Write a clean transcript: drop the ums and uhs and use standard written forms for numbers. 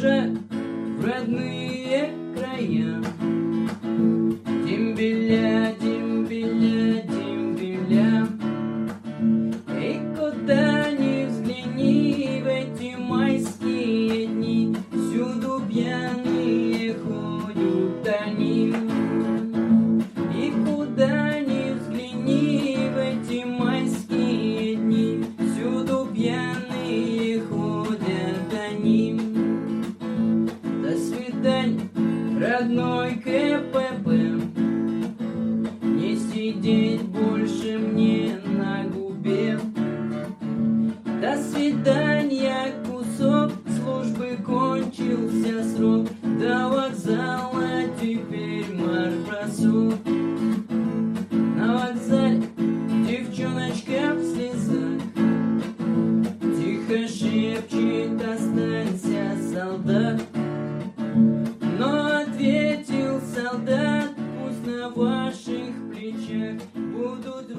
бежать в родные края. Дембеля, дембеля, дембеля. И куда ни взгляни в эти майские дни, всюду пьяные ходят они. И куда ни взгляни в эти майские дни, всюду пьяные ходят они. До свидания, родной КПП, не сидеть больше мне на губе. До свидания, кусок службы, кончился срок, до вокзала теперь марш-бросок. На вокзале девчоночка в слезах тихо шепчет: останься, солдат. Но ответил солдат: пусть на ваших плечах будут